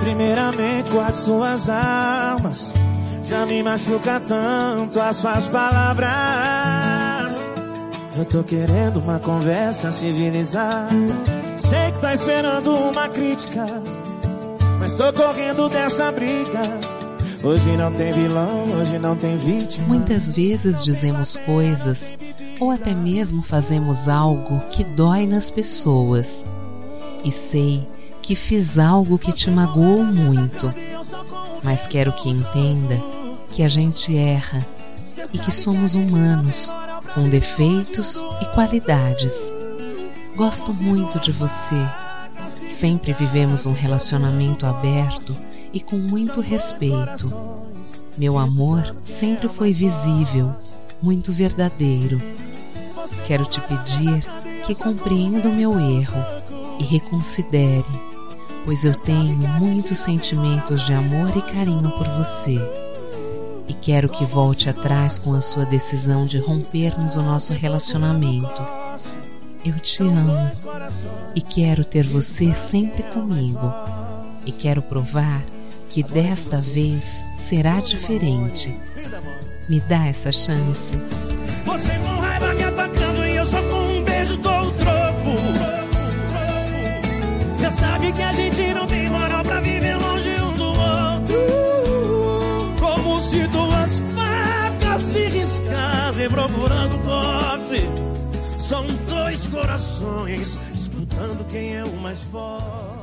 Primeiramente guarde suas armas. Já me machuca tanto as suas palavras. Eu tô querendo uma conversa civilizada. Sei que tá esperando uma crítica, mas tô correndo dessa briga. Hoje não tem vilão, hoje não tem vítima. Muitas vezes dizemos coisas ou até mesmo fazemos algo que dói nas pessoas. E sei que fiz algo que te magoou muito, mas quero que entenda que a gente erra e que somos humanos, com defeitos e qualidades. Gosto muito de você. Sempre vivemos um relacionamento aberto e com muito respeito. Meu amor sempre foi visível, muito verdadeiro. Quero te pedir que compreenda o meu erro e reconsidere, pois eu tenho muitos sentimentos de amor e carinho por você. E quero que volte atrás com a sua decisão de rompermos o nosso relacionamento. Eu te amo e quero ter você sempre comigo. E quero provar que desta vez será diferente. Me dá essa chance. Você com raiva me atacando e eu só com um beijo dou o troco. Você sabe que a gente não tem moral pra viver longe um do outro. Como se duas facas se riscassem procurando corte. São dois corações disputando quem é o mais forte.